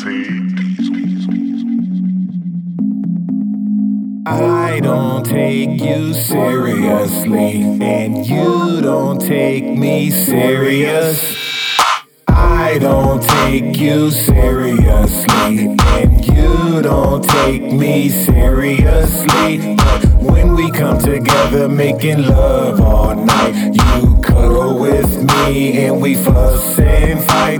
I don't take you seriously, and you don't take me serious. I don't take you seriously, and you don't take me seriously. But when we come together making love all night, you cuddle with me and we fuss and fight.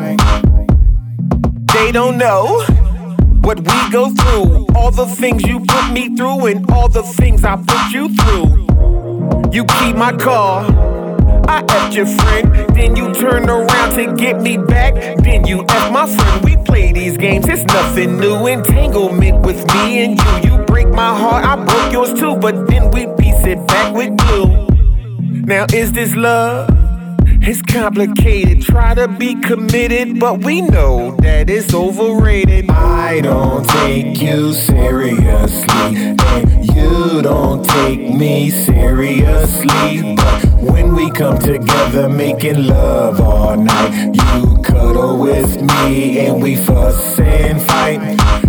They don't know what we go through, all the things you put me through and all the things I put you through. You keep my car, I F'd your friend, then you turn around to get me back, then you F my friend. We play these games, it's nothing new. Entanglement with me and you break my heart, I broke yours too, but then we piece it back with glue. Now is this love? It's complicated, try to be committed, but we know that it's overrated. I don't take you seriously, and you don't take me seriously. But when we come together making love all night, you cuddle with me and we fuss and fight.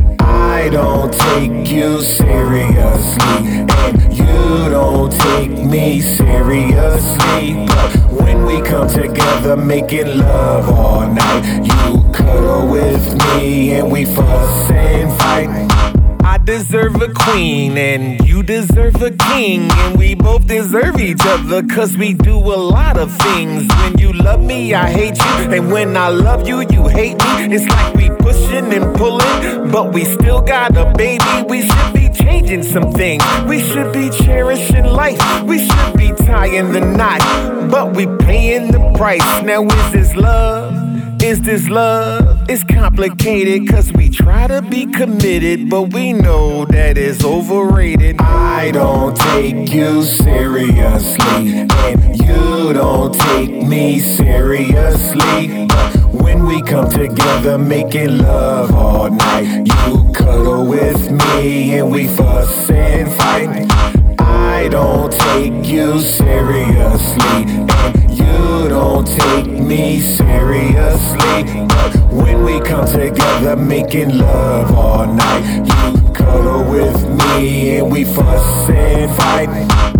I don't take you seriously, and you don't take me seriously. But when we come together making love all night, you cuddle with me and we fuss and fight. I deserve a queen and you deserve a king, and we both deserve each other cause we do a lot of things. When you love me, I hate you, and when I love you, you hate me. It's like we pushing and pulling, but we still got a baby. We should be changing some things, we should be cherishing life, we should be tying the knot, but we paying the price. Now is this love? Is this love? It's complicated cause we try to be committed, but we know that it's overrated. I don't take you seriously, and you don't take me seriously. But when we come together making love all night, you cuddle with me and we fuss and fight. I don't take you seriously, and you don't take me seriously. But when we come together making love all night, you cuddle with me and we fuss and fight.